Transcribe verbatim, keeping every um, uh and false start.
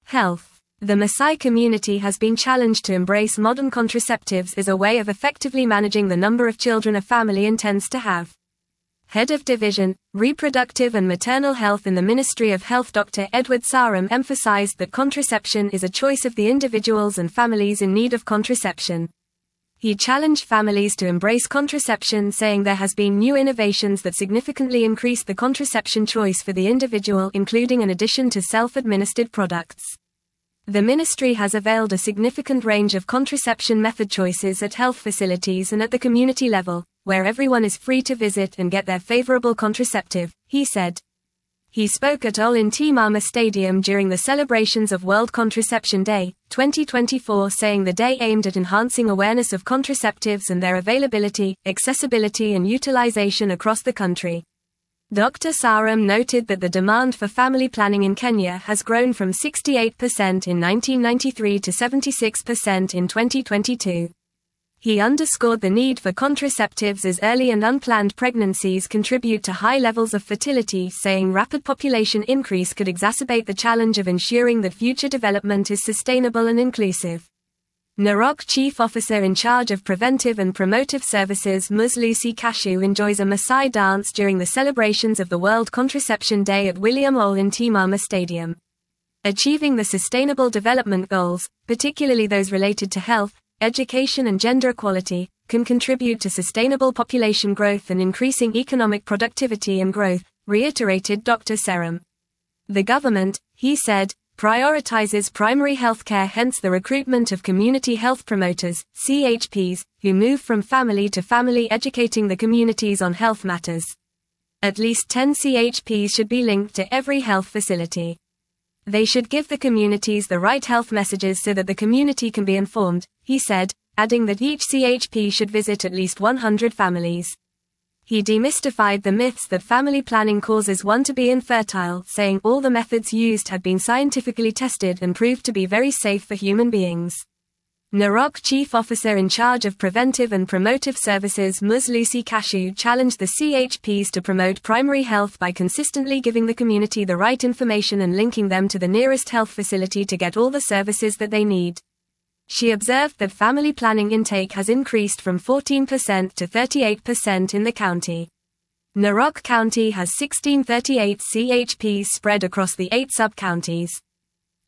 Health. The Maasai community has been challenged to embrace modern contraceptives as a way of effectively managing the number of children a family intends to have. Head of Division, Reproductive and Maternal Health in the Ministry of Health Doctor Edward Saram emphasized that contraception is a choice of the individuals and families in need of contraception. He challenged families to embrace contraception, saying there has been new innovations that significantly increase the contraception choice for the individual, including an addition to self-administered products. The ministry has availed a significant range of contraception method choices at health facilities and at the community level, where everyone is free to visit and get their favorable contraceptive, he said. He spoke at Ol Intimama Stadium during the celebrations of World Contraception Day, twenty twenty-four, saying the day aimed at enhancing awareness of contraceptives and their availability, accessibility and utilization across the country. Doctor Saram noted that the demand for family planning in Kenya has grown from sixty-eight percent in nineteen ninety-three to seventy-six percent in twenty twenty-two. He underscored the need for contraceptives as early and unplanned pregnancies contribute to high levels of fertility, saying rapid population increase could exacerbate the challenge of ensuring that future development is sustainable and inclusive. Narok Chief Officer in charge of Preventive and Promotive Services Ms. Lucy Cashew enjoys a Maasai dance during the celebrations of the World Contraception Day at William Ol Intimama Stadium. Achieving the Sustainable Development Goals, particularly those related to health, education and gender equality, can contribute to sustainable population growth and increasing economic productivity and growth, reiterated Doctor Saram. The government, he said, prioritizes primary health care, hence the recruitment of community health promoters, C H Ps, who move from family to family educating the communities on health matters. At least ten C H Ps should be linked to every health facility. They should give the communities the right health messages so that the community can be informed, he said, adding that each C H P should visit at least one hundred families. He demystified the myths that family planning causes one to be infertile, saying all the methods used had been scientifically tested and proved to be very safe for human beings. Narok Chief Officer in charge of Preventive and Promotive Services Ms. Lucy Cashew challenged the C H Ps to promote primary health by consistently giving the community the right information and linking them to the nearest health facility to get all the services that they need. She observed that family planning intake has increased from fourteen percent to thirty-eight percent in the county. Narok County has one thousand sixty-eight C H Ps spread across the eight sub-counties.